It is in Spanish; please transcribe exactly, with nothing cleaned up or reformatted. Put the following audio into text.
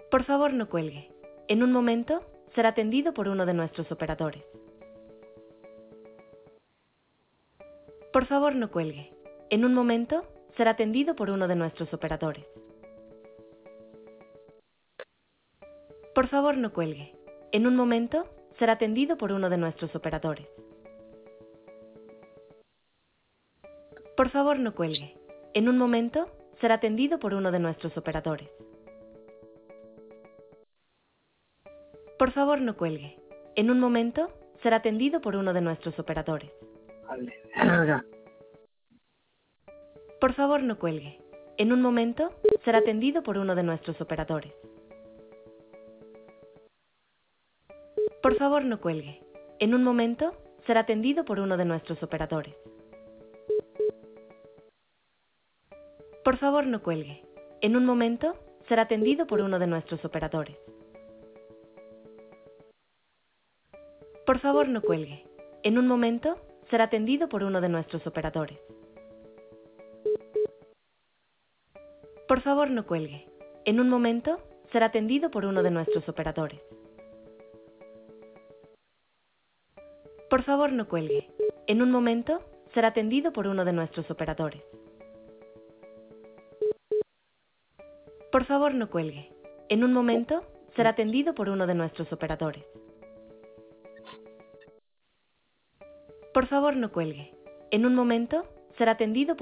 Por favor, no cuelgue. En un momento, será atendido por uno de nuestros operadores. Por favor, no cuelgue. En un momento, será atendido por uno de nuestros operadores. Por favor, no cuelgue. En un momento, será atendido por uno de nuestros operadores. Por favor, no cuelgue. En un momento, será atendido por uno de nuestros operadores. Por favor, no cuelgue. En un momento, será atendido por uno de nuestros operadores. Vale, verga. Por favor, no cuelgue. En un momento, será atendido por uno de nuestros operadores. Por favor, no cuelgue. En un momento, será atendido por uno de nuestros operadores. Por favor, no cuelgue. En un momento, será atendido por uno de nuestros operadores. Por favor, no cuelgue. En un momento, será atendido por uno de nuestros operadores. Por favor, no cuelgue. En un momento, será atendido por uno de nuestros operadores. Por favor, no cuelgue. En un momento, será atendido por uno de nuestros operadores. Por favor, no cuelgue. En un momento, será atendido por uno de nuestros operadores. Por favor, no cuelgue. En un momento, será atendido por